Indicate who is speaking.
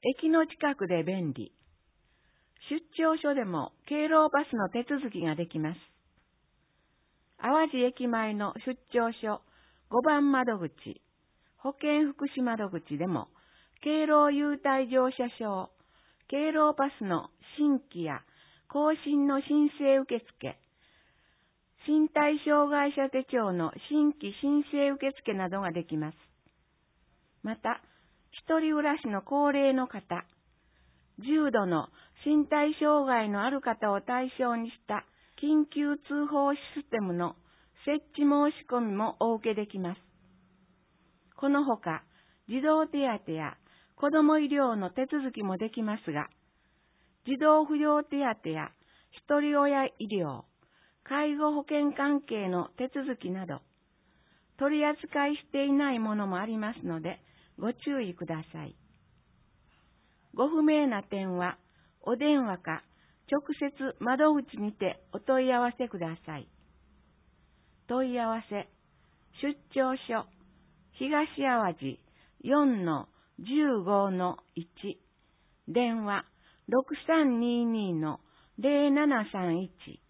Speaker 1: 駅の近くで便利。出張所でも敬老パスの手続きができます。淡路駅前の出張所5番窓口、保健福祉窓口でも、敬老優待乗車証、敬老パスの新規や更新の申請受付、身体障害者手帳の新規申請受付などができます。また、一人暮らしの高齢の方、重度の身体障害のある方を対象にした緊急通報システムの設置申し込みもお受けできます。このほか、児童手当や子ども医療の手続きもできますが、児童扶養手当や一人親医療、介護保険関係の手続きなど、取り扱いしていないものもありますので、ご注意ください。ご不明な点は、お電話か直接窓口にてお問い合わせください。問い合わせ、出張所、東淡路 4-15-1、電話 6322-0731